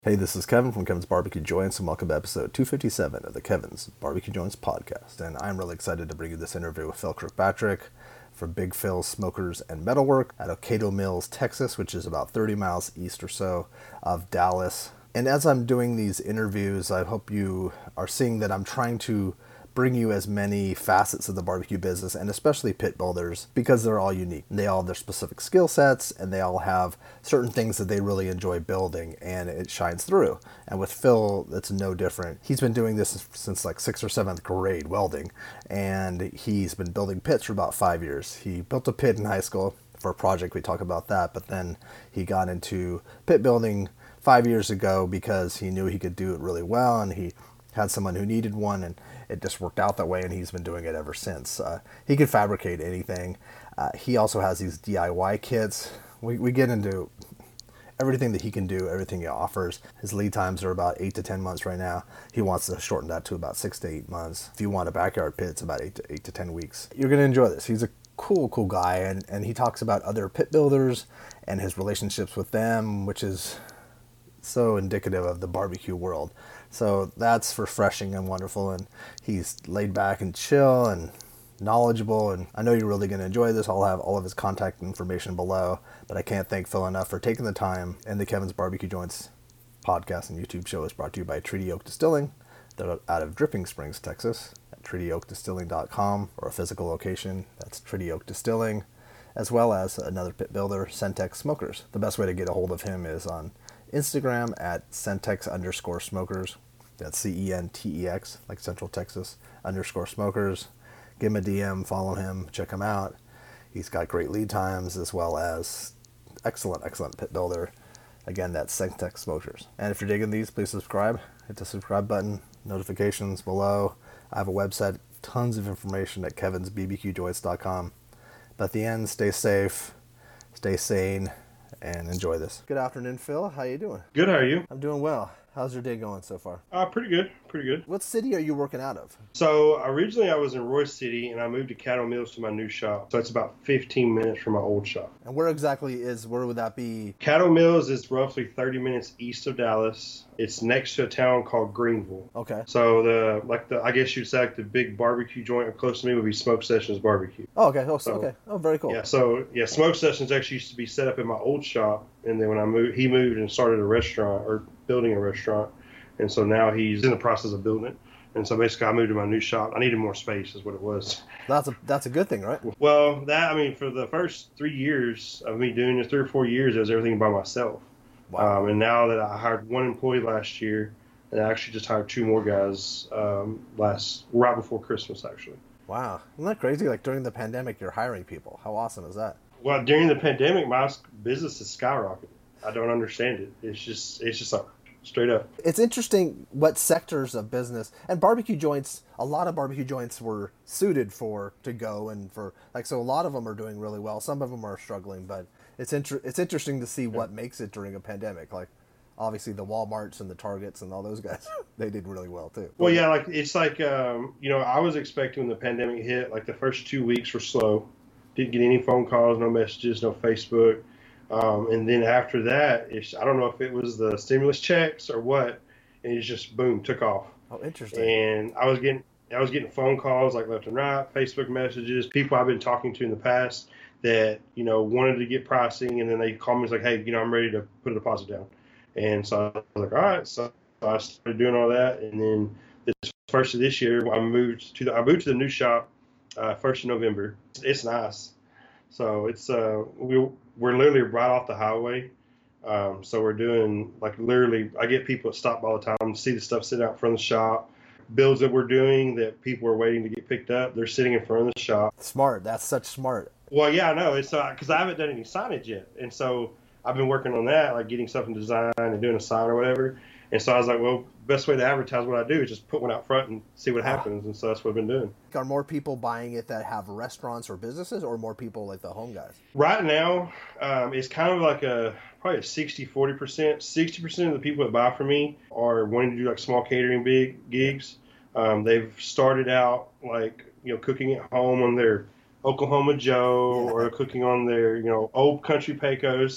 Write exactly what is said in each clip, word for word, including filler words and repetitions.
Hey, this is Kevin from Kevin's Barbecue Joints, and welcome to episode two fifty-seven of the Kevin's Barbecue Joints podcast. And I'm really excited to bring you this interview with Phil Kirkpatrick from Big Phil's Smokers and Metalwork at Ocato Mills, Texas, which is about thirty miles east or so of Dallas. And as I'm doing these interviews, I hope you are seeing that I'm trying to bring you as many facets of the barbecue business, and especially pit builders, because they're all unique. They all have their specific skill sets, and they all have certain things that they really enjoy building, and it shines through. And with Phil, it's no different. He's been doing this since like sixth or seventh grade, welding, and he's been building pits for about five years. He built a pit in high school for a project, we talk about that, but then he got into pit building five years ago because he knew he could do it really well, and he had someone who needed one, and it just worked out that way, and he's been doing it ever since. Uh, he can fabricate anything. Uh, he also has these D I Y kits. We, we get into everything that he can do, everything he offers. His lead times are about eight to ten months right now. He wants to shorten that to about six to eight months. If you want a backyard pit, it's about eight to eight to ten weeks. You're going to enjoy this. He's a cool, cool guy, and, and he talks about other pit builders and his relationships with them, which is so indicative of the barbecue world. So that's refreshing and wonderful, and he's laid back and chill and knowledgeable, and I know you're really going to enjoy this. I'll have all of his contact information below, but I can't thank Phil enough for taking the time. And the Kevin's Barbecue Joints podcast and YouTube show is brought to you by Treaty Oak Distilling. They're out of Dripping Springs, Texas, at treaty oak distilling dot com, or a physical location, that's Treaty Oak Distilling, as well as another pit builder, Centex Smokers. The best way to get a hold of him is on Instagram at Centex underscore smokers. That's C E N T E X, like Central Texas, underscore smokers. Give him a D M, follow him, check him out. He's got great lead times as well as excellent, excellent pit builder. Again, that's Centex Smokers. And if you're digging these, please subscribe. Hit the subscribe button, notifications below. I have a website, tons of information at kevins b b q joints dot com. But at the end, stay safe, stay sane, and enjoy this. Good afternoon, Phil. How you doing? Good, how are you? I'm doing well. How's your day going so far? Uh, pretty good, pretty good. What city are you working out of? So originally I was in Royce City, and I moved to Cattle Mills to my new shop. So it's about fifteen minutes from my old shop. And where exactly is, where would that be? Cattle Mills is roughly thirty minutes east of Dallas. It's next to a town called Greenville. Okay. So the, like the, I guess you'd say like the big barbecue joint close to me would be Smoke Sessions Barbecue. Oh, okay. Oh, So- okay. Oh, very cool. Yeah, so yeah, Smoke Sessions actually used to be set up in my old shop, and then when I moved, he moved and started a restaurant or building a restaurant. And so now he's in the process of building it. And so basically I moved to my new shop. I needed more space is what it was. That's a that's a good thing, right? Well, that, I mean, for the first three years of me doing this, three or four years, I was everything by myself. Wow. Um, and now that I hired one employee last year, and I actually just hired two more guys um, last, right before Christmas, actually. Wow. Isn't that crazy? Like during the pandemic, you're hiring people. How awesome is that? Well, during the pandemic, my business has skyrocketed. I don't understand it. It's just, it's just like, straight up. It's interesting what sectors of business, and barbecue joints, a lot of barbecue joints were suited for to go and for, like, so a lot of them are doing really well. Some of them are struggling, but it's inter- it's interesting to see what makes it during a pandemic. Like, obviously the Walmarts and the Targets and all those guys, they did really well too. Well, yeah, like it's like, um, you know, I was expecting when the pandemic hit, like the first two weeks were slow. Didn't get any phone calls, no messages, no Facebook. Um, and then after that, it's, I don't know if it was the stimulus checks or what, and it just, boom, took off. Oh, interesting. And I was getting I was getting phone calls like left and right, Facebook messages, people I've been talking to in the past that, you know, wanted to get pricing, and then they call me and was like, hey, you know, I'm ready to put a deposit down. And so I was like, all right. So I started doing all that, and then this first of this year, I moved to the I moved to the new shop uh, first of November. It's nice. So it's uh we we're literally right off the highway. Um, so we're doing like literally, I get people that stop all the time, see the stuff sitting out in front of the shop. Builds that we're doing that people are waiting to get picked up, they're sitting in front of the shop. Smart. That's such smart. Well, yeah, I know. It's because uh, I haven't done any signage yet, and so I've been working on that, like getting something designed and doing a sign or whatever. And so I was like, well, best way to advertise what I do is just put one out front and see what happens. And so that's what I've been doing. Are more people buying it that have restaurants or businesses, or more people like the home guys? Right now, um, it's kind of like a probably a sixty forty percent. sixty percent of the people that buy from me are wanting to do like small catering big gigs. Um, they've started out like, you know, cooking at home on their Oklahoma Joe, yeah, or cooking on their, you know, old country Pecos.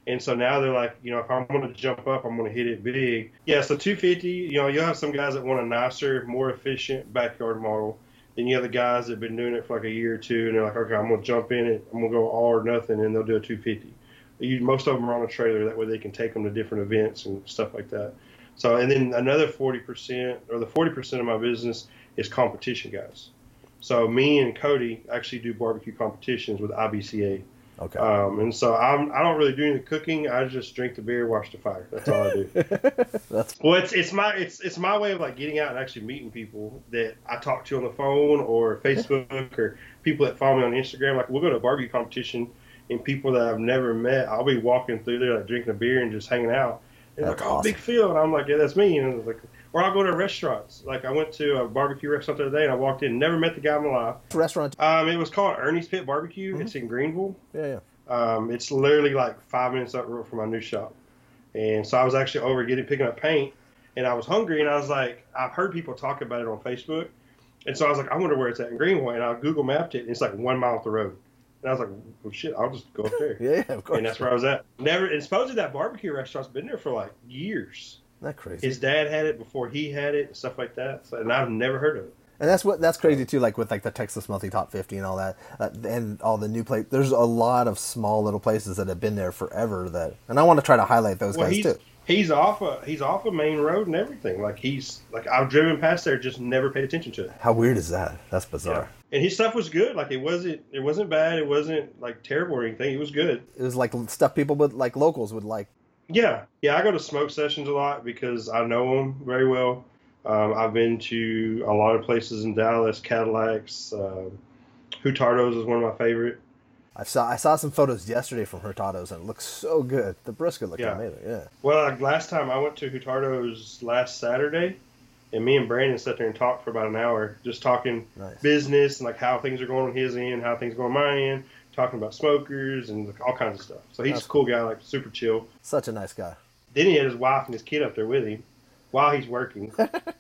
And so now they're like, you know, if I'm going to jump up, I'm going to hit it big. Yeah, so two fifty, you know, you'll have some guys that want a nicer, more efficient backyard model. Then you have the guys that have been doing it for like a year or two, and they're like, okay, I'm going to jump in it. I'm going to go all or nothing, and they'll do a two fifty. You, most of them are on a trailer. That way they can take them to different events and stuff like that. So, and then another forty percent, or the forty percent of my business is competition guys. So me and Cody actually do barbecue competitions with I B C A. Okay. Um, and so I'm, I don't really do any cooking. I just drink the beer, watch the fire. That's all I do. That's Well, it's it's my it's it's my way of like getting out and actually meeting people that I talk to on the phone or Facebook or people that follow me on Instagram. Like we'll go to a barbecue competition and people that I've never met, I'll be walking through there like drinking a beer and just hanging out. And they're That's like, oh, awesome. Big Phil. And I'm like, yeah, that's me. And I was like, or I'll go to restaurants. Like I went to a barbecue restaurant the other day and I walked in, never met the guy in my life. restaurant. Um, it was called Ernie's Pit Barbecue. Mhm. It's in Greenville. Yeah, yeah. Um, it's literally like five minutes up the road from my new shop. And so I was actually over getting picking up paint, and I was hungry, and I was like, I've heard people talk about it on Facebook. And so I was like, I wonder where it's at in Greenville. And I Google mapped it, and it's like one mile up the road. And I was like, well, shit, I'll just go up there. Yeah, yeah, of course. And that's where I was at. Never, and supposedly that barbecue restaurant's been there for like years. Isn't that crazy? His dad had it before he had it and stuff like that. So, and I've never heard of it. And that's what that's crazy too, like with like the Texas Multi Top fifty and all that, uh, and all the new places. There's a lot of small little places that have been there forever. That, and I want to try to highlight those Well, guys he's, too. He's off a he's off a main road and everything. Like he's like I've driven past there, just never paid attention to it. How weird is that? That's bizarre. Yeah. And his stuff was good. Like it wasn't it wasn't bad. It wasn't like terrible or anything. It was good. It was like stuff people would like locals would like. Yeah, yeah. I go to smoke sessions a lot because I know them very well. Um, I've been to a lot of places in Dallas, Cadillacs. Uh, Hutardos is one of my favorite. I saw I saw some photos yesterday from Hurtado's and it looks so good. The brisket looked Yeah. amazing. Yeah. Well, like last time I went to Hutardos last Saturday, and me and Brandon sat there and talked for about an hour, just talking Nice. business and like how things are going on his end, how things go on my end, talking about smokers and like, all kinds of stuff. So he's That's a cool guy, like super chill. Such a nice guy. Then he had his wife and his kid up there with him while he's working.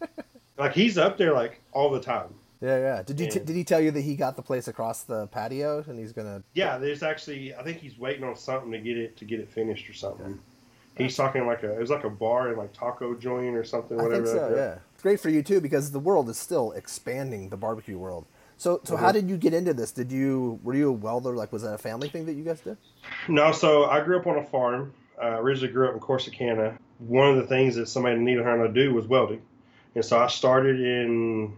Like he's up there like all the time. Yeah, yeah. Did you t- Yeah. did he tell you that he got the place across the patio and he's gonna? Yeah, there's actually I think he's waiting on something to get it to get it finished or something. He's talking like a it was like a bar and like taco joint or something. I Whatever. think so. like that. Yeah. It's great for you too because the world is still expanding. The barbecue world. So, so how Mhm. did you get into this? Did you were you a welder? Like, was that a family thing that you guys did? No, so I grew up on a farm. I uh, originally grew up in Corsicana. One of the things that somebody needed to do was welding. And so I started in,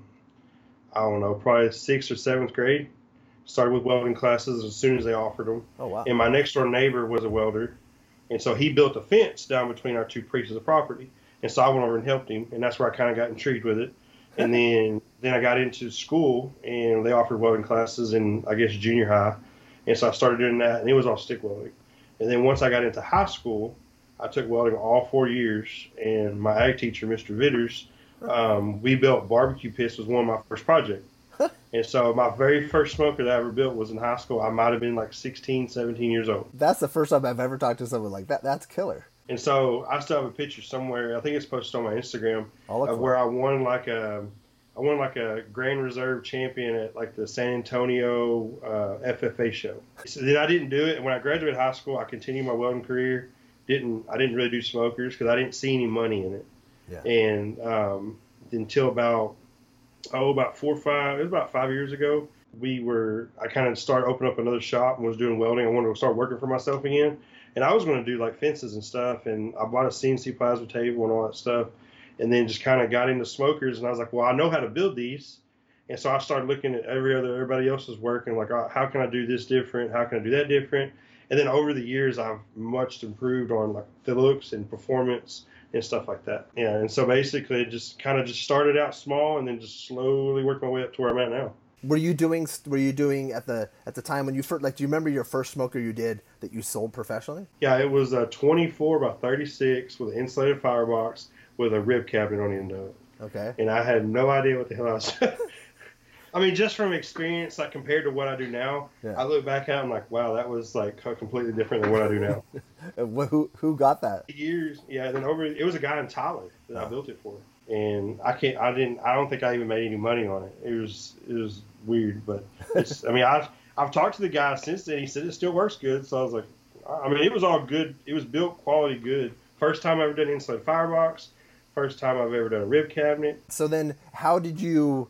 I don't know, probably sixth or seventh grade. Started with welding classes as soon as they offered them. Oh wow. And my next door neighbor was a welder. And so he built a fence down between our two pieces of property. And so I went over and helped him. And that's where I kind of got intrigued with it. And then, then I got into school and they offered welding classes in, I guess, junior high. And so I started doing that and it was all stick welding. And then once I got into high school, I took welding all four years. And my ag teacher, Mister Vitters, um, we built barbecue pits was one of my first projects. And so my very first smoker that I ever built was in high school. I might have been like sixteen, seventeen years old. That's the first time I've ever talked to someone like that. That's killer. And so I still have a picture somewhere. I think it's posted on my Instagram I'll look of for where I won like a, I won like a Grand Reserve champion at like the San Antonio uh, F F A show. So then I didn't do it. And when I graduated high school, I continued my welding career. Didn't I didn't really do smokers because I didn't see any money in it. Yeah. And um, until about oh about four or five, it was about five years ago. We were I kind of started opening up another shop and was doing welding. I wanted to start working for myself again. And I was going to do like fences and stuff, and I bought a C N C plasma table and all that stuff, and then just kind of got into smokers. And I was like, well, I know how to build these, and so I started looking at every other everybody else's work and like, oh, how can I do this different? How can I do that different? And then over the years, I've much improved on like the looks and performance and stuff like that. Yeah, and so basically, it just kind of just started out small, and then just slowly worked my way up to where I'm at now. Were you doing? Were you doing at the at the time when you first like? Do you remember your first smoker you did that you sold professionally? Yeah, it was a twenty-four by thirty-six with an insulated firebox with a rib cabinet on the end of it. Okay. And I had no idea what the hell I was. I mean, just from experience, like compared to what I do now, Yeah. I look back at it, I'm like, wow, that was like completely different than what I do now. Uh, wh- who who got that? Years, yeah. And then over, it was a guy in Tyler that I Oh. built it for, and I can't, I didn't, I don't think I even made any money on it. It was, it was weird, but it's, I mean, I've, I've talked to the guy since then. He said it still works good, so I was like, I mean, it was all good. It was built quality good. First time I ever done an insulated firebox. First time I've ever done a rib cabinet. So then, how did you,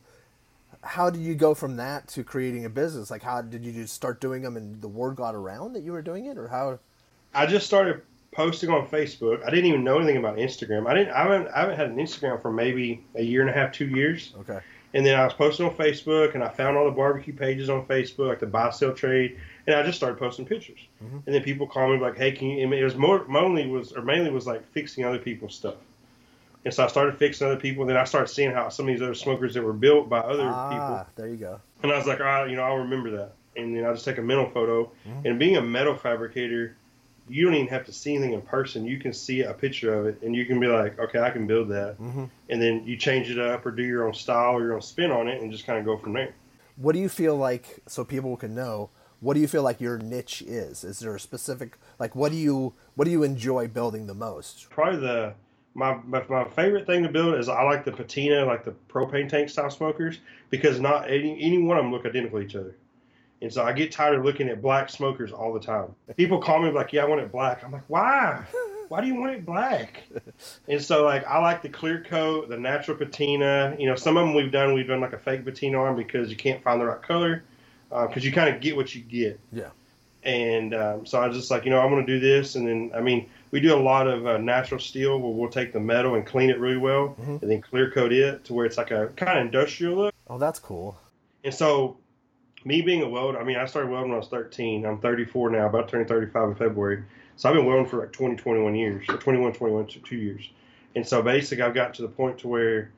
how did you go from that to creating a business? Like, how did you just start doing them, and the word got around that you were doing it, or how? I just started posting on Facebook. I didn't even know anything about Instagram. I didn't. I haven't. I haven't had an Instagram for maybe a year and a half, two years. Okay. And then I was posting on Facebook, and I found all the barbecue pages on Facebook, like the buy sell trade, and I just started posting pictures. Mm-hmm. And then people called me like, "Hey, can you?" And it was more mainly was or mainly was like fixing other people's stuff. And so I started fixing other people. And then I started seeing how some of these other smokers that were built by other ah, people. There you go. And I was like, all right, you know, I'll remember that. And then I just take a mental photo. Mm-hmm. And being a metal fabricator, you don't even have to see anything in person. You can see a picture of it, and you can be like, okay, I can build that. Mm-hmm. And then you change it up or do your own style or your own spin on it and just kind of go from there. What do you feel like, so people can know, what do you feel like your niche is? Is there a specific, like, what do you what do you enjoy building the most? Probably the, my, my, my favorite thing to build is I like the patina, like the propane tank style smokers, because not any, any one of them look identical to each other. And so I get tired of looking at black smokers all the time. People call me like, yeah, I want it black. I'm like, why? Why do you want it black? And so, like, I like the clear coat, the natural patina. You know, some of them we've done, we've done like a fake patina on because you can't find the right color, because uh, you kind of get what you get. Yeah. And um, so I was just like, you know, I want to do this. And then, I mean, we do a lot of uh, natural steel where we'll take the metal and clean it really well, mm-hmm. and then clear coat it to where it's like a kind of industrial look. Oh, that's cool. And so, me being a welder, I mean, I started welding when I was thirteen. I'm thirty-four now, about turning thirty-five in February. So I've been welding for like twenty, twenty-one years, or twenty-one, twenty-one, two years. And so basically I've got to the point to where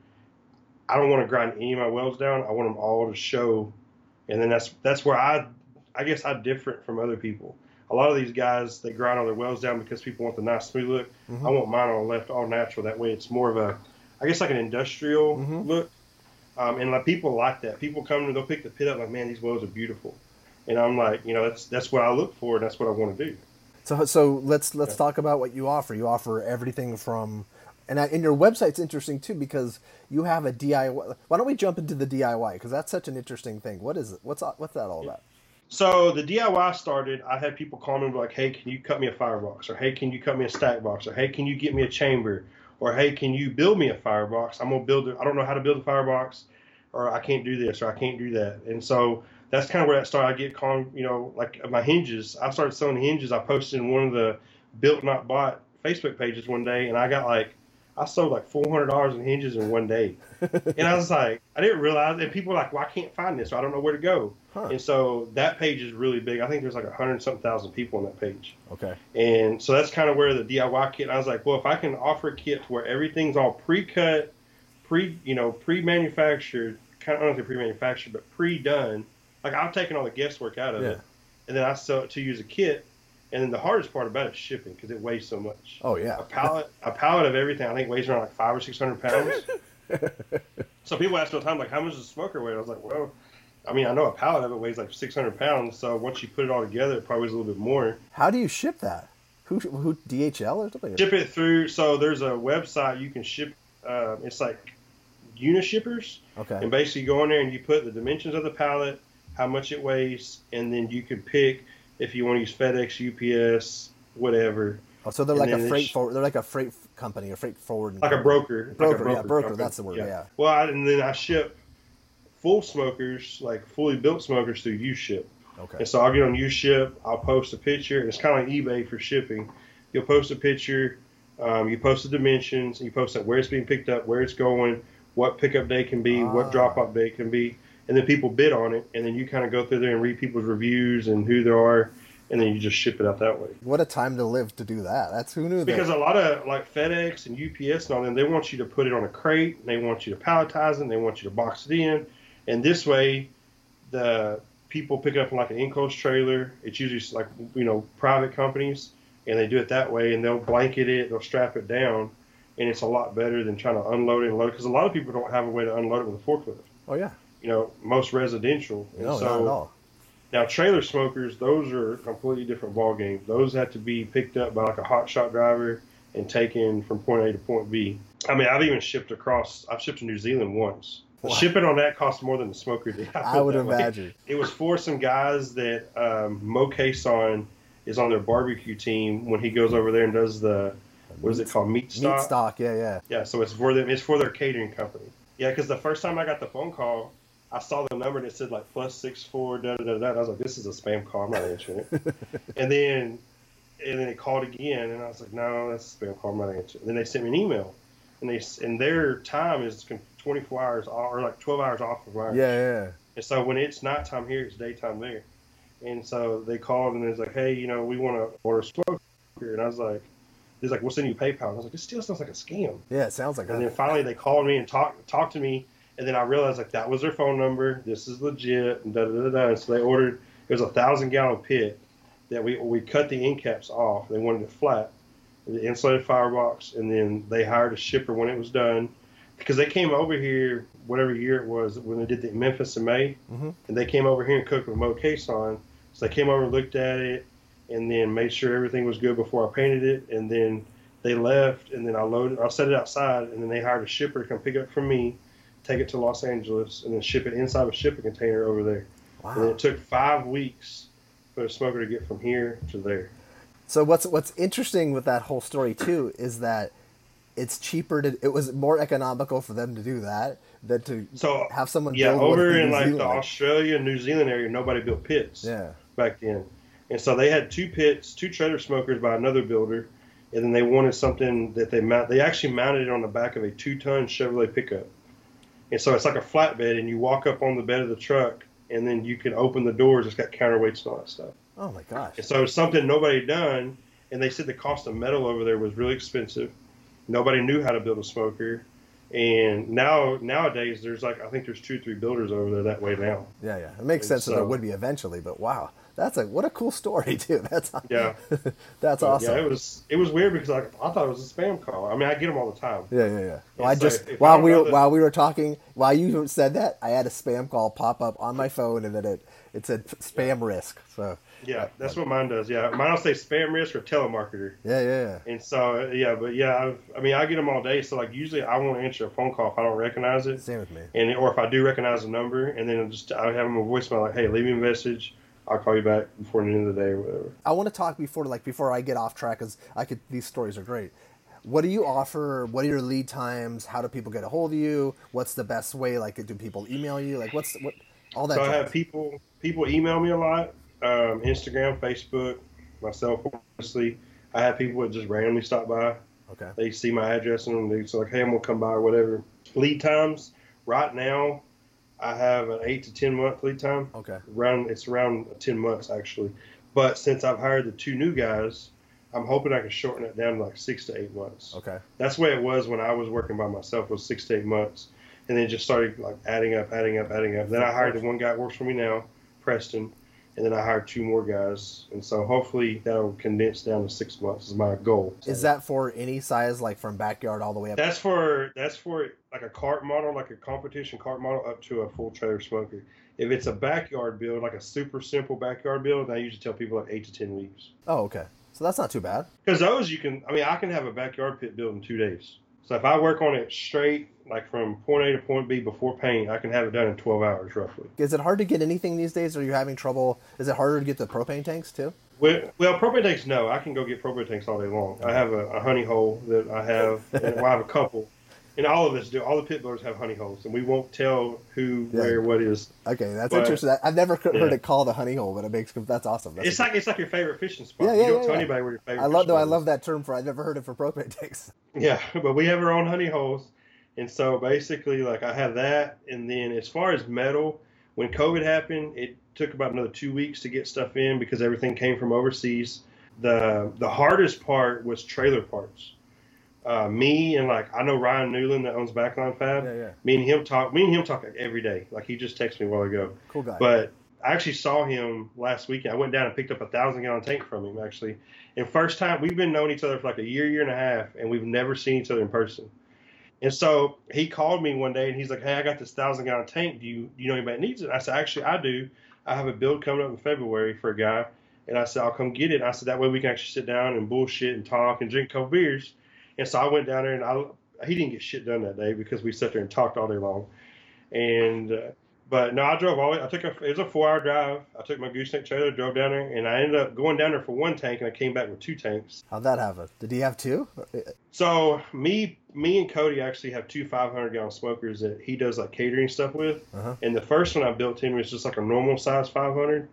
I don't want to grind any of my welds down. I want them all to show. And then that's that's where I, I guess I'm different from other people. A lot of these guys, they grind all their welds down because people want the nice smooth look. Mm-hmm. I want mine on left all natural. That way it's more of a, I guess like an industrial mm-hmm. look. Um, and like people like that. People come and they'll pick the pit up like, man, these welds are beautiful. And I'm like, you know, that's that's what I look for, and that's what I want to do. So so let's let's yeah. talk about what you offer. You offer everything from, and and your website's interesting too because you have a D I Y. Why don't we jump into the D I Y, because that's such an interesting thing. What is it? What's what's that all about? So the D I Y started. I had people call me like, hey, can you cut me a firebox? Or hey, can you cut me a stack box? Or hey, can you get me a chamber? Or hey, can you build me a firebox? I'm gonna build it. I don't know how to build a firebox, or I can't do this, or I can't do that. And so that's kind of where that started. I get calling, you know, like my hinges. I started selling hinges. I posted in one of the Built Not Bought Facebook pages one day, and I got like, I sold like four hundred dollars in hinges in one day. And I was like, I didn't realize, and people were like, well, I can't find this, so I don't know where to go. Huh. And so that page is really big. I think there's like a hundred something thousand people on that page. Okay. And so that's kind of where the D I Y kit, I was like, well, if I can offer a kit where everything's all pre-cut, pre, you know, pre-manufactured, kind of, I don't know if pre-manufactured, but pre-done, like I've taken all the guesswork out of yeah. it, and then I sell it to you as a kit. And then the hardest part about it is shipping, because it weighs so much. Oh yeah. A pallet, a pallet of everything, I think weighs around like five or six hundred pounds. So people ask all the time, like, how much does a smoker weigh? I was like, well, I mean, I know a pallet of it weighs like six hundred pounds. So once you put it all together, it probably weighs a little bit more. How do you ship that? Who, who D H L or something? Ship it through. So there's a website you can ship. Uh, it's like Unishippers. Okay. And basically you go in there and you put the dimensions of the pallet, how much it weighs, and then you can pick if you want to use FedEx, U P S, whatever. Oh, so they're and like a freight forward. They're like a freight company, a freight forward. Like a broker. Broker, like a broker yeah, broker. company. That's the word. Yeah. yeah. Well, I, and then I ship full smokers, like fully built smokers, through UShip. Okay. And so I'll get on UShip. I'll post a picture, and it's kind of like eBay for shipping. You'll post a picture. Um, you post the dimensions. You post that where it's being picked up, where it's going, what pickup day can be, ah. what drop off day can be, and then people bid on it. And then you kind of go through there and read people's reviews and who there are. And then you just ship it out that way. What a time to live to do that. That's who knew that. Because a lot of like FedEx and U P S and all them, they want you to put it on a crate. And they want you to palletize it. And they want you to box it in. And this way, the people pick it up in like an enclosed trailer. It's usually like, you know, private companies. And they do it that way. And they'll blanket it. They'll strap it down. And it's a lot better than trying to unload it and load it. Because a lot of people don't have a way to unload it with a forklift. Oh, yeah. You know, most residential. And no, so, not at all. Now, trailer smokers, those are a completely different ball game. Those have to be picked up by like a hot shot driver and taken from point A to point B. I mean, I've even shipped across, I've shipped to New Zealand once. The wow. shipping on that cost more than the smoker did. I, I would imagine. Way. It was for some guys that um, mow caisson is on their barbecue team when he goes over there and does the, what is it called, meat stock? Meat stock, yeah, yeah. Yeah, so it's for them. It's for their catering company. Yeah, because the first time I got the phone call, I saw the number and it said like plus six four da da da da. I was like, this is a spam call. I'm not answering it. and then, and then it called again, and I was like, no, that's a spam call. I'm not answering. And then they sent me an email, and they and their time is twenty-four hours or like twelve hours off of ours. Yeah, yeah. And so when it's nighttime here, it's daytime there. And so they called and it's like, hey, you know, we want to order a smoker. And I was like, he's like, we'll send you PayPal. And I was like, this still sounds like a scam. Yeah, it sounds like. And a... then finally they called me and talked talked to me. And then I realized like that was their phone number. This is legit. And da da da da. And so they ordered. It was a thousand gallon pit that we we cut the end caps off. They wanted it flat, the insulated firebox, and then they hired a shipper when it was done, because they came over here whatever year it was when they did the Memphis in May, mm-hmm. and they came over here and cooked with Mo Case on. So they came over and looked at it, and then made sure everything was good before I painted it, and then they left, and then I loaded. I set it outside, and then they hired a shipper to come pick it up from me, take it to Los Angeles, and then ship it inside of a shipping container over there. Wow. And it took five weeks for the smoker to get from here to there. So what's what's interesting with that whole story too is that it's cheaper to. It was more economical for them to do that than to so, have someone. Yeah, build over one in like Zealand. the Australia, New Zealand area, nobody built pits. Yeah. Back then, and so they had two pits, two trailer smokers by another builder, and then they wanted something that they mount. They actually mounted it on the back of a two-ton Chevrolet pickup, and so it's like a flatbed, and you walk up on the bed of the truck, and then you can open the doors. It's got counterweights and all that stuff. Oh my gosh! And so it's something nobody had done, and they said the cost of metal over there was really expensive. Nobody knew how to build a smoker, and now nowadays there's like I think there's two or three builders over there that way now. Yeah, yeah, it makes And sense so, that there would be eventually, but wow, that's a what a cool story too. That's yeah, that's but, awesome. Yeah, it was it was weird because I, I thought it was a spam call. I mean, I get them all the time. Yeah, yeah, yeah. Well, And I so just if- if I while don't we were know that- while we were talking, while you said that, I had a spam call pop up on my phone, and then it it said spam risk. So Yeah, that's what mine does. Yeah, mine will say spam risk or telemarketer. yeah, yeah, yeah. And so yeah, but yeah, I've, I mean, I get them all day. So like usually I won't answer a phone call if I don't recognize it. Same with me. And or if I do recognize the number, and then I'll just I have them a voicemail like, hey, leave me a message. I'll call you back before the end of the day or whatever. I want to talk before like before I get off track, because I could these stories are great. What do you offer? What are your lead times? How do people get a hold of you? What's the best way? Like, do people email you? Like, what's what all that? So I jazz. have people people email me a lot, um, Instagram, Facebook, myself, obviously. I have people that just randomly stop by. Okay. They see my address and they say like, hey, I'm gonna come by or whatever. Lead times right now, I have an eight to ten month lead time. Okay. Around it's around ten months actually, but since I've hired the two new guys, I'm hoping I can shorten it down to like six to eight months. Okay. That's the way it was when I was working by myself, was six to eight months, and then just started like adding up, adding up, adding up. Then I hired the one guy that works for me now, Preston, and then I hired two more guys, and so hopefully that'll condense down to six months is my goal. Is that for any size, like from backyard all the way up? That's for that's for like a cart model, like a competition cart model, up to a full trailer smoker. If it's a backyard build, like a super simple backyard build, I usually tell people like eight to ten weeks. Oh, okay. So that's not too bad. Because those you can, I mean, I can have a backyard pit built in two days. So if I work on it straight, like from point A to point B before paint, I can have it done in twelve hours roughly. Is it hard to get anything these days? Are you having trouble? Is it harder to get the propane tanks too? Well, well propane tanks, no. I can go get propane tanks all day long. I have a, a honey hole that I have, and well, I have a couple. And all of us do. All the pit builders have honey holes, and we won't tell who, Yeah. where, what is. Okay, that's But- interesting. I've never heard yeah. it called a honey hole, but it makes that's awesome. That's It's like it's like your favorite fishing spot. Yeah, yeah, you don't yeah, tell yeah. anybody where your favorite. I love fishing though. I spot love is. that term for. I've never heard it for propane tanks. Yeah, but we have our own honey holes, and so basically, like I have that, and then as far as metal, when COVID happened, it took about another two weeks to get stuff in because everything came from overseas. The the hardest part was trailer parts. Uh, me and like I know Ryan Newland that owns Backline Fab. Yeah, yeah. Me and him talk. Me and him talk like every day. Like he just texted me a while ago. Cool guy. But I actually saw him last weekend. I went down and picked up a thousand gallon tank from him actually. And first time we've been knowing each other for like a year, year and a half, and we've never seen each other in person. And so he called me one day and he's like, "Hey, I got this thousand gallon tank. Do you do you know anybody that needs it?" I said, "Actually, I do. I have a build coming up in February for a guy." And I said, "I'll come get it." And I said, "That way we can actually sit down and bullshit and talk and drink a couple beers." And so I went down there and I he didn't get shit done that day because we sat there and talked all day long. And uh, But no, I drove all. I took a. It was a four-hour drive. I took my gooseneck trailer, drove down there, and I ended up going down there for one tank, and I came back with two tanks. How'd that happen? Did he have two? So me, me and Cody actually have two five hundred gallon smokers that he does like catering stuff with. Uh-huh. And the first one I built him was just like a normal size five hundred,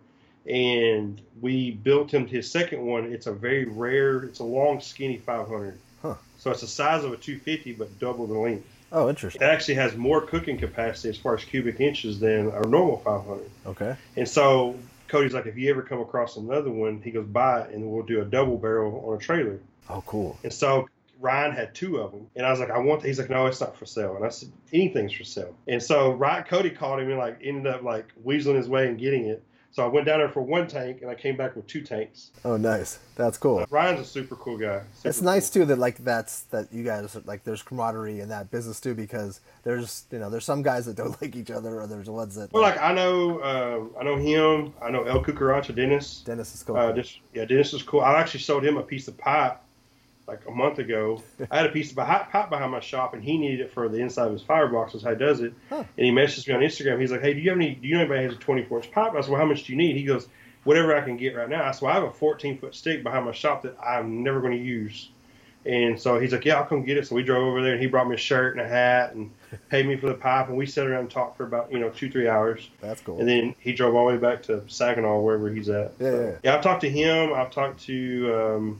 and we built him his second one. It's a very rare. It's a long, skinny five hundred. Huh. So it's the size of a two fifty, but double the length. Oh, interesting. It actually has more cooking capacity as far as cubic inches than our normal five hundred. Okay. And so Cody's like, if you ever come across another one, he goes, buy it, and we'll do a double barrel on a trailer. Oh, cool. And so Ryan had two of them, and I was like, I want that. He's like, no, it's not for sale. And I said, anything's for sale. And so Ryan, Cody called him and like ended up like weaseling his way and getting it. So I went down there for one tank, and I came back with two tanks. Oh, nice. That's cool. Uh, Ryan's a super cool guy. Super It's nice cool. too that like that's that you guys like there's camaraderie in that business too, because there's you know there's some guys that don't like each other, or there's ones that Well, like I know, uh, I know him. I know El Cucaracha, Dennis. Dennis is cool. Uh, just, yeah, Dennis is cool. I actually sold him a piece of pipe like a month ago. I had a piece of pipe behind my shop, and he needed it for the inside of his firebox. That's how he does it. Huh. And he messaged me on Instagram. He's like, "Hey, do you have any? Do you know anybody who has a twenty-four inch pipe?" I said, "Well, how much do you need?" He goes, "Whatever I can get right now." I said, "Well, I have a fourteen foot stick behind my shop that I'm never going to use." And so he's like, "Yeah, I'll come get it." So we drove over there, and he brought me a shirt and a hat and paid me for the pipe, and we sat around and talked for about you know two three hours. That's cool. And then he drove all the way back to Saginaw, wherever he's at. Yeah, so, yeah. yeah. I've talked to him. I've talked to um,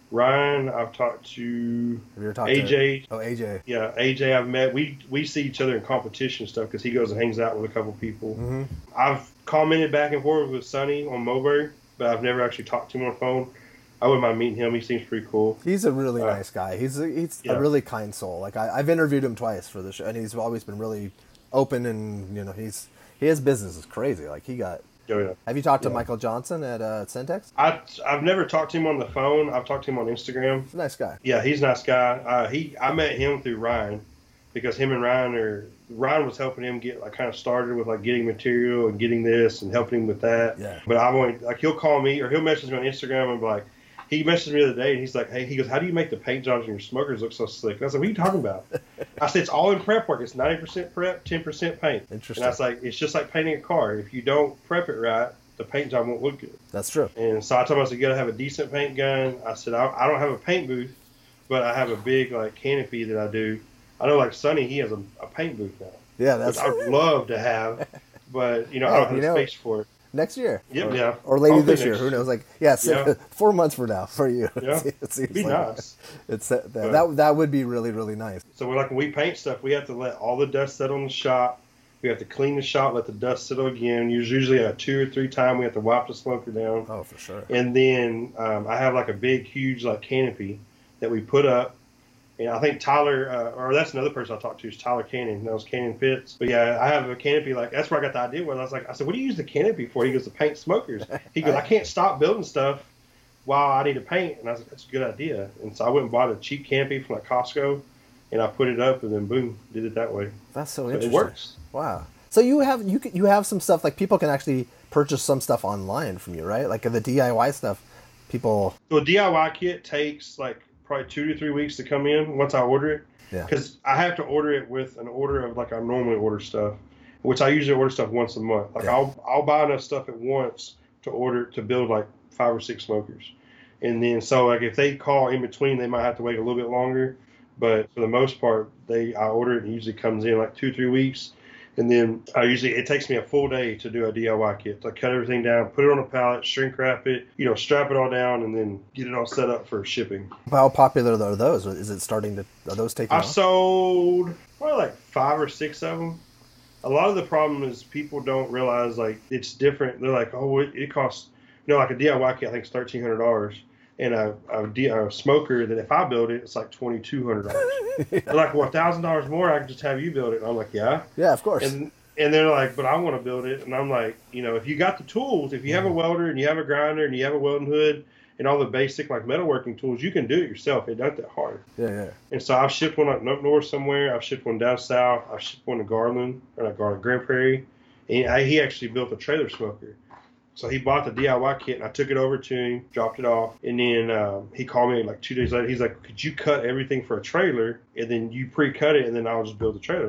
Ryan. I've talked to Have you ever talked A J. To, oh, A J. Yeah, A J. I've met. We we see each other in competition stuff because he goes and hangs out with a couple people. Mm-hmm. I've commented back and forth with Sonny on Mulberry, but I've never actually talked to him on the phone. I wouldn't mind meeting him. He seems pretty cool. He's a really Uh, nice guy. He's a, he's yeah. a really kind soul. Like I, I've interviewed him twice for the show, and he's always been really open, and you know he's his business is crazy. Like he got. Oh, yeah. Have you talked to Yeah. Michael Johnson at uh, Centex? I I've never talked to him on the phone. I've talked to him on Instagram. He's a nice guy. Yeah, he's a nice guy. Uh, he I met him through Ryan because him and Ryan are Ryan was helping him get like kind of started with like getting material and getting this and helping him with that. Yeah. But I've only like he'll call me or he'll message me on Instagram and be like, he messaged me the other day and he's like, hey, he goes, how do you make the paint jobs in your smokers look so slick? And I was like, what are you talking about? I said, it's all in prep work. It's ninety percent prep, ten percent paint. Interesting. And I was like, it's just like painting a car. If you don't prep it right, the paint job won't look good. That's true. And so I told him, I said, you got to have a decent paint gun. I said, I, I don't have a paint booth, but I have a big like canopy that I do. I know like Sonny, he has a, a paint booth now. Yeah, Which that's I would love to have, but you know, Hey, I don't have you the know- space for it. next year. Yep, or, yeah. Or later Hopefully this year. next- Who knows? Like, yeah, so Yeah. four months from now for you. Yeah. it seems It'd be like nice. It's uh, that, that that would be really really nice. So we're like, when we paint stuff, we have to let all the dust settle in the shop. We have to clean the shop, let the dust settle again. There's usually a two or three time we have to wipe the smoker down. Oh, for sure. And then um, I have like a big, huge like canopy that we put up. And I think Tyler, uh, or that's another person I talked to, is Tyler Cannon. That was Cannon Fits. But yeah, I have a canopy. Like that's where I got the idea. Was I was like, I said, what do you use the canopy for? He goes, to paint smokers. He goes, I can't stop building stuff while I need to paint. And I was like, that's a good idea. And so I went and bought a cheap canopy from like Costco, and I put it up, and then boom, did it that way. That's so So interesting. it works. Wow. So you have you can, you have some stuff like people can actually purchase some stuff online from you, right? Like the D I Y stuff. People. So a D I Y kit takes like probably two to three weeks to come in once I order it. Yeah. Because I have to order it with an order of like I normally order stuff, which I usually order stuff once a month. Like Yeah. I'll I'll buy enough stuff at once to order to build like five or six smokers, and then so like if they call in between, they might have to wait a little bit longer. But for the most part, they I order it and it usually comes in like two three weeks. And then I usually, it takes me a full day to do a D I Y kit. So I cut everything down, put it on a pallet, shrink wrap it, you know, strap it all down, and then get it all set up for shipping. How popular are those? Is it starting to? Are those taking I've off? sold probably like five or six of them. A lot of the problem is people don't realize like it's different. They're like, oh, it, it costs, you know, like a D I Y kit I think is thirteen hundred dollars. And a, a, D, a smoker that if I build it, it's like twenty-two hundred dollars. Yeah. They're like, well, one thousand dollars more, I can just have you build it. And I'm like, yeah. Yeah, of course. And and they're like, but I want to build it. And I'm like, you know, if you got the tools, if you have a welder and you have a grinder and you have a welding hood and all the basic like metalworking tools, you can do it yourself. It's not that hard. yeah, yeah. And so I've shipped one up north somewhere. I've shipped one down south. I've shipped one to Garland, or not Garland, Grand Prairie. And I, he actually built a trailer smoker. So he bought the D I Y kit, and I took it over to him, dropped it off, and then um, he called me like two days later. He's like, could you cut everything for a trailer, and then you pre-cut it, and then I'll just build the trailer? And I was like,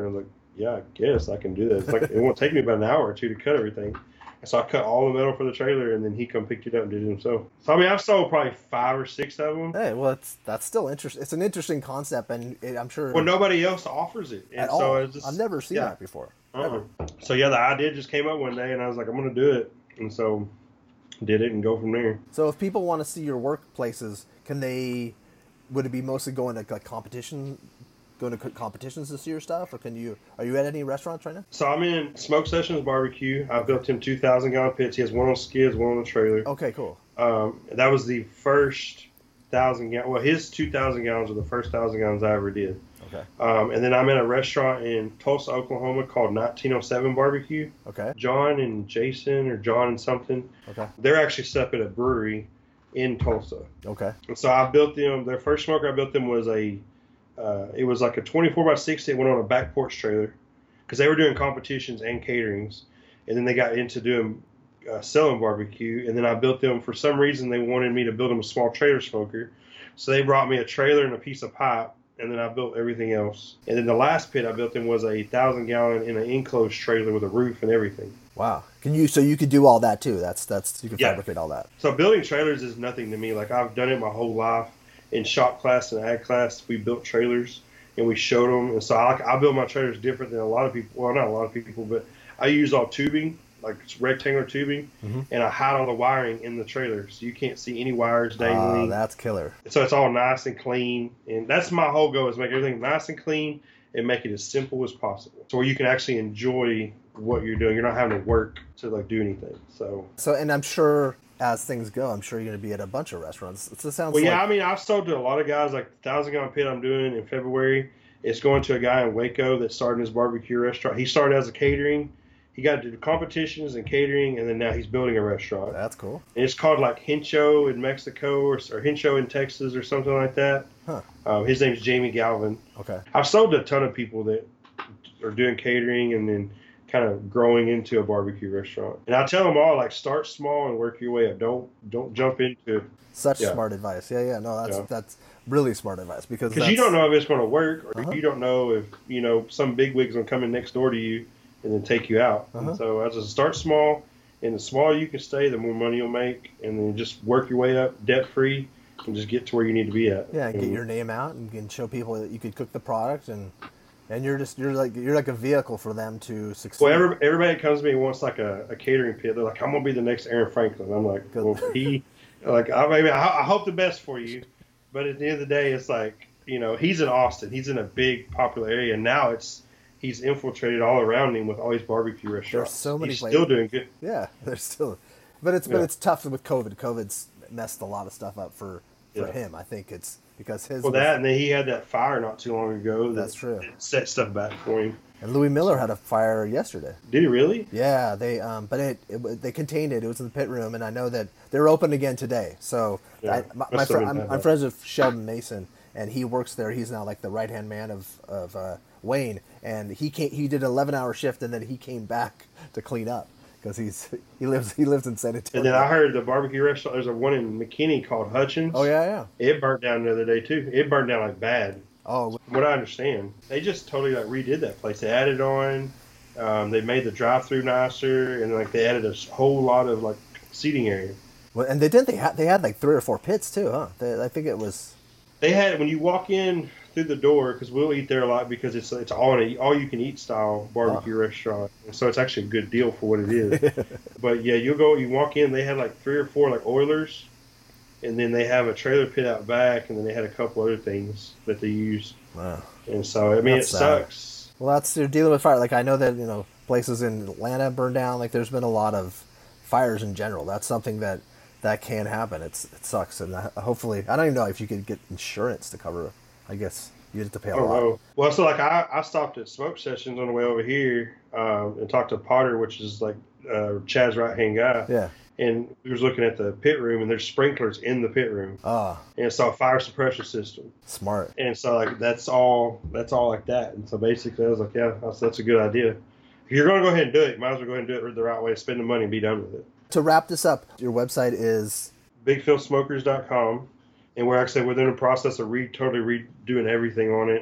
yeah, I guess I can do that. It's like it won't take me about an hour or two to cut everything. And so I cut all the metal for the trailer, and then he come picked it up and did it himself. So I mean, I've sold probably five or six of them. Hey, well, it's, that's still interesting. It's an interesting concept, and it, I'm sure. Well, nobody else offers it. And at so all. it's just, I've never seen yeah. that before. Uh-uh. Ever. So yeah, the idea just came up one day, and I was like, I'm going to do it. And so did it and go from there. So if people want to see your workplaces, can they? Would it be mostly going to like competition? Going to competitions to see your stuff, or can you? Are you at any restaurants right now? So I'm in Smoke Sessions Barbecue. I built him two thousand gallon pits. He has one on skids, one on the trailer. Okay, cool. Um, that was the first thousand gallon. Well, his two thousand gallons were the first thousand gallons I ever did. Okay. Um, and then I'm in a restaurant in Tulsa, Oklahoma called nineteen oh seven Barbecue. Okay. John and Jason, or John and something. Okay. They're actually set up at a brewery in Tulsa. Okay. And so I built them. Their first smoker I built them was a. Uh, it was like a twenty-four by sixty. It went on a back porch trailer because they were doing competitions and caterings, and then they got into doing uh, selling barbecue. And then I built them for some reason. They wanted me to build them a small trailer smoker, so they brought me a trailer and a piece of pipe, and then I built everything else. And then the last pit I built them was a thousand gallon in an enclosed trailer with a roof and everything. Wow. Can you? So you could do all that too. That's that's you can Yeah. fabricate all that. So building trailers is nothing to me. Like I've done it my whole life. In shop class and ag class, we built trailers and we showed them. And so I, I build my trailers different than a lot of people. Well, not a lot of people, but I use all tubing, like it's rectangular tubing, Mm-hmm. and I hide all the wiring in the trailer, so you can't see any wires Ah, dangling. that's killer. So it's all nice and clean, and that's my whole goal: is make everything nice and clean and make it as simple as possible, so where you can actually enjoy what you're doing. You're not having to work to like do anything. So. So, and I'm sure as things go, I'm sure you're going to be at a bunch of restaurants. It sounds Well, like... yeah, I mean, I've sold to a lot of guys. Like the thousand gallon pit I'm doing in February, it's going to a guy in Waco that started his barbecue restaurant. He started as a catering. He got to do competitions and catering, and then now he's building a restaurant. That's cool. And it's called like Hincho in Mexico or, or Hincho in Texas or something like that. Huh. Um, his name's Jamie Galvin. Okay. I've sold to a ton of people that are doing catering and then kind of growing into a barbecue restaurant. And I tell them all, like, start small and work your way up. Don't don't jump into Such yeah. smart advice. Yeah, yeah. No, that's Yeah. that's really smart advice because because you don't know if it's going to work, or Uh-huh. you don't know if you know some bigwig's going to come in next door to you and then take you out. Uh-huh. And so I just start small, and the smaller you can stay, the more money you'll make, and then just work your way up debt free and just get to where you need to be at. Yeah, and get And- your name out and can show people that you could cook the product and and you're just you're like you're like a vehicle for them to succeed. Well, every, everybody that comes to me wants like a, a catering pit. They're like, I'm gonna be the next Aaron Franklin. I'm like, Good. well, he, like, I mean, I, I hope the best for you, but at the end of the day, it's like, you know, he's in Austin. He's in a big popular area. And now it's he's infiltrated all around him with all these barbecue restaurants. so many He's places. still doing good. Yeah, they're still, but it's but Yeah. it's tough with COVID. COVID's messed a lot of stuff up for for Yeah. him. I think it's because his Well, that and then he had that fire not too long ago. That, That's true. that set stuff back for him. and Louis Miller had a fire yesterday. Did he really? Yeah, they um, but it, it they contained it. It was in the pit room, and I know that they're open again today. So Yeah, I, my, my must fr- have been I'm, bad. I'm friends with Sheldon Mason, and he works there. He's now like the right hand man of of uh, Wayne, and he came, he did an eleven hour shift, and then he came back to clean up because he's he lives he lives in San Antonio. And then I heard the barbecue restaurant. There's a one in McKinney called Hutchins. Oh yeah, yeah. It burnt down the other day too. It burned down like bad. Oh, From what I understand, they just totally like redid that place. They added on, um, they made the drive-through nicer, and like they added a whole lot of like seating area. well, and they did. They had they had like three or four pits too, huh? They, I think it was. They had when you walk in through the door, because we'll eat there a lot because it's it's all in a all you can eat style barbecue restaurant, and so it's actually a good deal for what it is. But yeah, you'll go, you walk in, they had like three or four like Oilers, and then they have a trailer pit out back, and then they had a couple other things that they use. Wow. And so I mean, That's it sad. sucks. Well, that's you're dealing with fire. Like I know that you know places in Atlanta burned down. Like there's been a lot of fires in general. That's something that that can happen. It's it sucks, and uh, hopefully I don't even know if you could get insurance to cover. I guess you have to pay a Oh, lot. no. Well, so like I, I stopped at Smoke Sessions on the way over here um, and talked to Potter, which is like uh, Chad's right hand guy. Yeah. And we was looking at the pit room, and there's sprinklers in the pit room, Ah, and it's a fire suppression system. smart. And so like that's all that's all like that. And so basically, I was like, yeah, that's, that's a good idea. If you're going to go ahead and do it, you might as well go ahead and do it the right way. Spend the money and be done with it. To wrap this up, your website is big phil smokers dot com, and we're actually within the process of re totally redoing everything on it.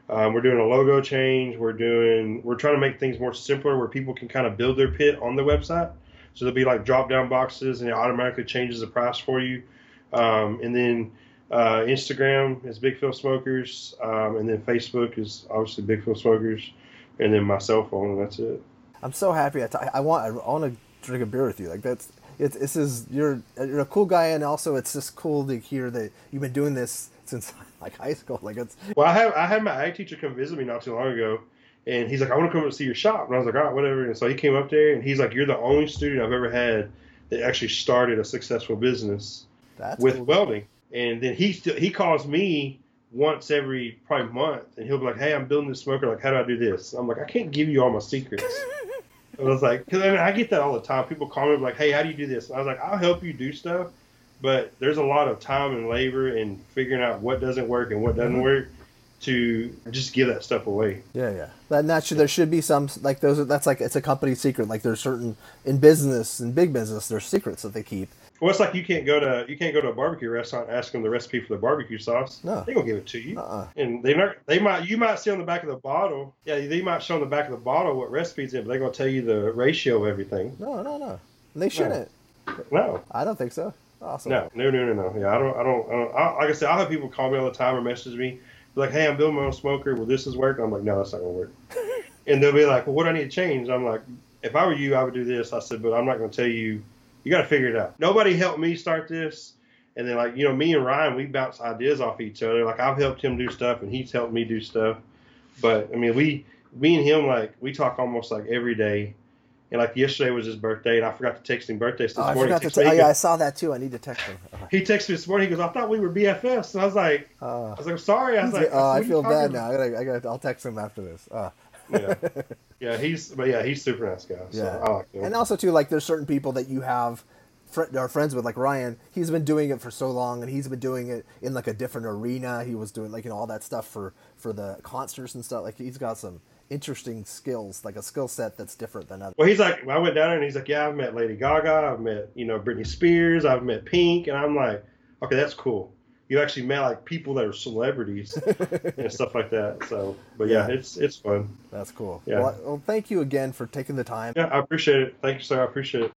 Um, we're doing a logo change. We're doing we're trying to make things more simpler where people can kind of build their pit on the website. So there'll be like drop down boxes and it automatically changes the price for you. Um, and then uh, Instagram is Big Phil Smokers, um, and then Facebook is obviously Big Phil Smokers, and then my cell phone, and that's it. I'm so happy. I, t- I want I want to drink a beer with you. Like that's it's this is you're you're a cool guy, and also it's just cool to hear that you've been doing this since like high school. Like it's well, I have I had my ag teacher come visit me not too long ago, and he's like, I want to come and see your shop, and I was like, all right, whatever. And so he came up there, and he's like, you're the only student I've ever had that actually started a successful business that's with cool. welding. And then he still he calls me once every probably month, and he'll be like, hey, I'm building this smoker. Like, how do I do this? I'm like, I can't give you all my secrets. I was like, because I, mean, I get that all the time. People call me like, hey, how do you do this? And I was like, I'll help you do stuff, but there's a lot of time and labor in figuring out what doesn't work and what doesn't mm-hmm. work to just give that stuff away. Yeah, yeah. That, that should, there should be some, like those, that's like, it's a company secret. Like there's certain, in business, in big business, there's secrets that they keep. Well, it's like you can't go to you can't go to a barbecue restaurant and ask them the recipe for the barbecue sauce. No, they gonna give it to you, uh-uh. and they not they might you might see on the back of the bottle. Yeah, they might show on the back of the bottle what recipe's in, but they're gonna tell you the ratio of everything. No, no, no, they shouldn't. No, no. I don't think so. Awesome. No, no, no, no, no. Yeah, I don't, I don't, I don't I, like I said, I'll have people call me all the time or message me, be like, hey, I'm building my own smoker. Will this is work? I'm like, no, that's not gonna work. And they'll be like, well, what do I need to change? I'm like, if I were you, I would do this. I said, but I'm not gonna tell you. You got to figure it out. Nobody helped me start this. And then, like, you know, me and Ryan, we bounce ideas off each other. Like, I've helped him do stuff, and he's helped me do stuff. But, I mean, we, me and him, like, we talk almost, like, every day. And, like, yesterday was his birthday, and I forgot to text him birthdays this oh, morning. I forgot to t- oh, yeah, I saw that, too. I need to text him. Uh-huh. He texted me this morning. He goes, I thought we were B F Fs. And I was like, uh, I was like, I'm sorry. I was like, oh, I feel bad now. I gotta, I gotta, I'll text him after this. Uh. yeah. Yeah, he's, but, yeah, he's super nice guy. So yeah. I like him. And also, too, like, there's certain people that you have are friends with, like Ryan. He's been doing it for so long, and he's been doing it in like a different arena. He was doing like you know all that stuff for for the concerts and stuff. Like he's got some interesting skills, like a skill set that's different than others. Well, he's like, I went down there and he's like, yeah, I've met Lady Gaga, I've met you know Britney Spears, I've met Pink, and I'm like, okay, that's cool. You actually met like people that are celebrities and stuff like that. So, but yeah, yeah, it's it's fun. That's cool. Yeah. Well, well, thank you again for taking the time. Yeah, I appreciate it. Thank you, sir. I appreciate it.